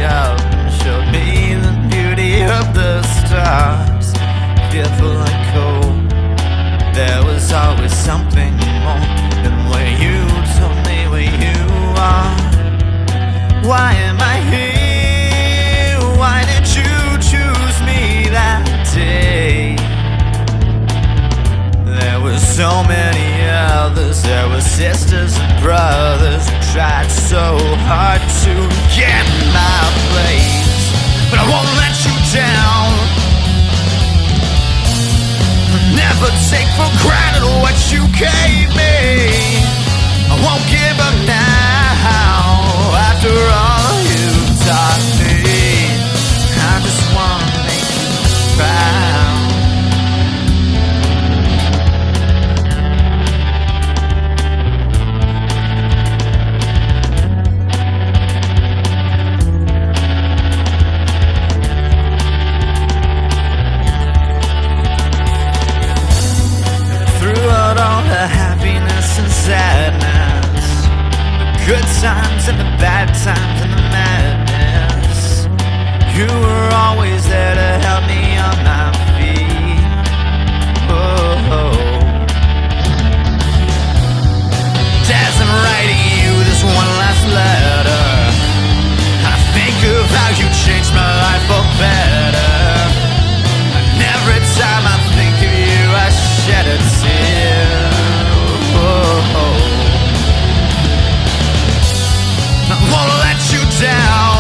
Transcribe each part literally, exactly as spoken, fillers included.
up and showed me the beauty of the stars. Fearful and cold, there was always something more than where you told me where you are. Why am I here? Why did you choose me that day? There were so many others, there were sisters and brothers who tried so hard to get my place, but I won't let you down. Never take for granted what you gave me. I won't give up now. After all you've taught me, I just wanna make you proud. Throughout all the happiness and sadness, the good times and the bad times and the madness, you were always there to help me on my feet. Oh, oh. As I'm writing you this one last letter, I think of how you changed my life for better. And every time I think of you, I shed a tear. Oh, oh. I won't let you down.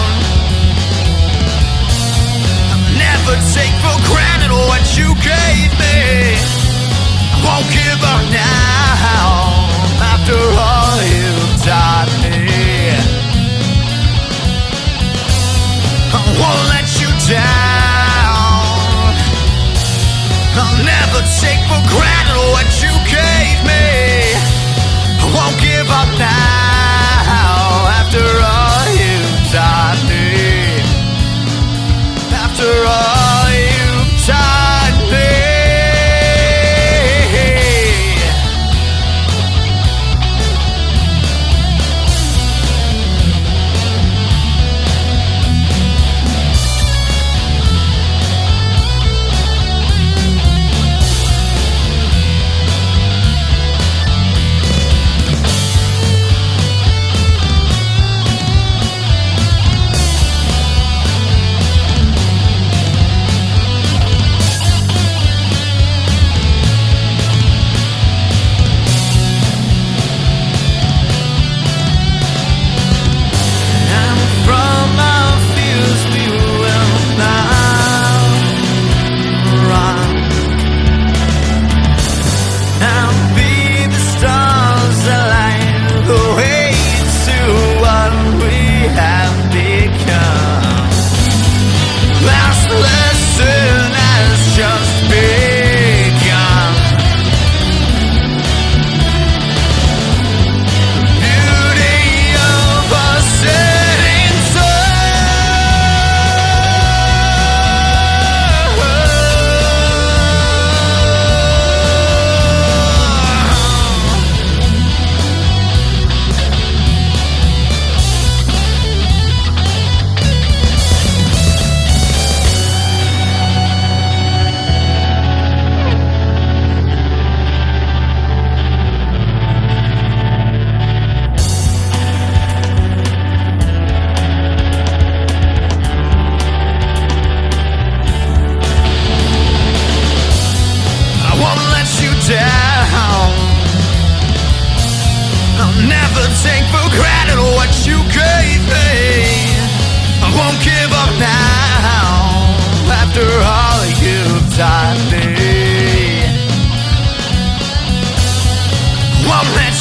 I'll never take for granted what you gave me. I won't give up now. After all you've taught me, I won't let you down. I'll never take for granted what you gave me. I won't give up now. After all you've taught me, after all you've taught me. Take for granted what you gave me. I won't give up now. After all you've taught me, won't let